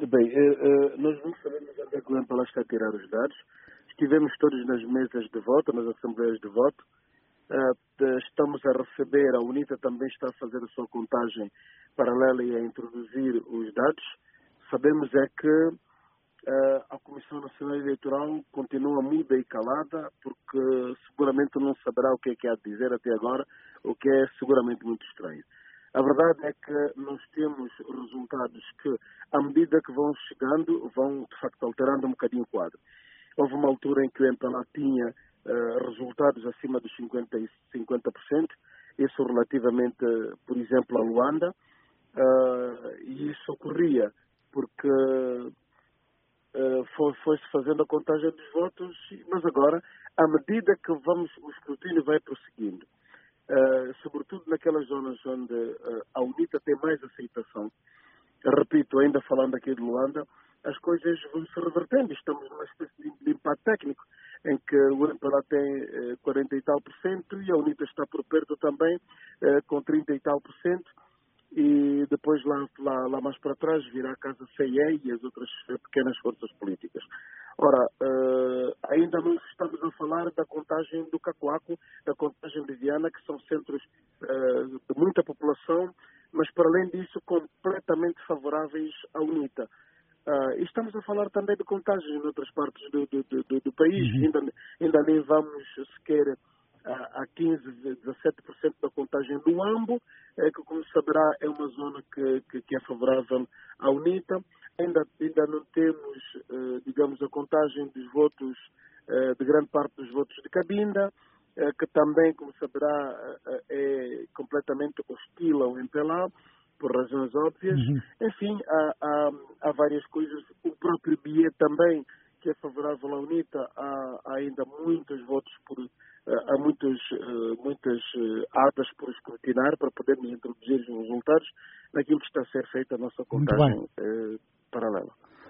Bem, nós não sabemos onde é que o MPLA está a tirar os dados. Estivemos todos nas mesas de voto, nas assembleias de voto. Estamos a receber, a UNITA também está a fazer a sua contagem paralela e a introduzir os dados. Sabemos é que a Comissão Nacional Eleitoral continua muda e calada, porque seguramente não saberá o que é que há de dizer até agora, o que é seguramente muito estranho. A verdade é que nós temos resultados que, à medida que vão chegando, vão, de facto, alterando um bocadinho o quadro. Houve uma altura em que o MPLA tinha resultados acima dos 50%, isso relativamente, por exemplo, a Luanda, e isso ocorria porque foi-se fazendo a contagem dos votos, mas agora, à medida que o escrutínio vai prosseguindo, sobretudo naquelas zonas onde a UNITA tem mais aceitação, repito, ainda falando aqui de Luanda, as coisas vão se revertendo. Estamos numa espécie de empate técnico, em que o MPLA tem 40 e tal por cento e a UNITA está por perto também, com 30 e tal por cento. E depois lá mais para trás virá a Casa CIE e as outras pequenas forças políticas. Ora, ainda não estamos a falar da contagem do Cacoaco, da contagem de Viana, que são centros de muita população, mas para além disso completamente favoráveis à UNITA. E estamos a falar também de contagens em outras partes do país, ainda nem vamos sequer a 15%, 17% da contagem do Ambo, que, como saberá, é uma zona que é favorável à UNITA. Ainda não temos, digamos, a contagem dos votos, de grande parte dos votos de Cabinda, que também, como saberá, é completamente hostil ao MPLA, por razões óbvias. Enfim, há várias coisas. O próprio BIE também, que é favorável à UNITA, há ainda muitos votos há muitas atas por escrutinar para podermos introduzir os resultados naquilo que está a ser feita a nossa Muito bem. contagem paralela.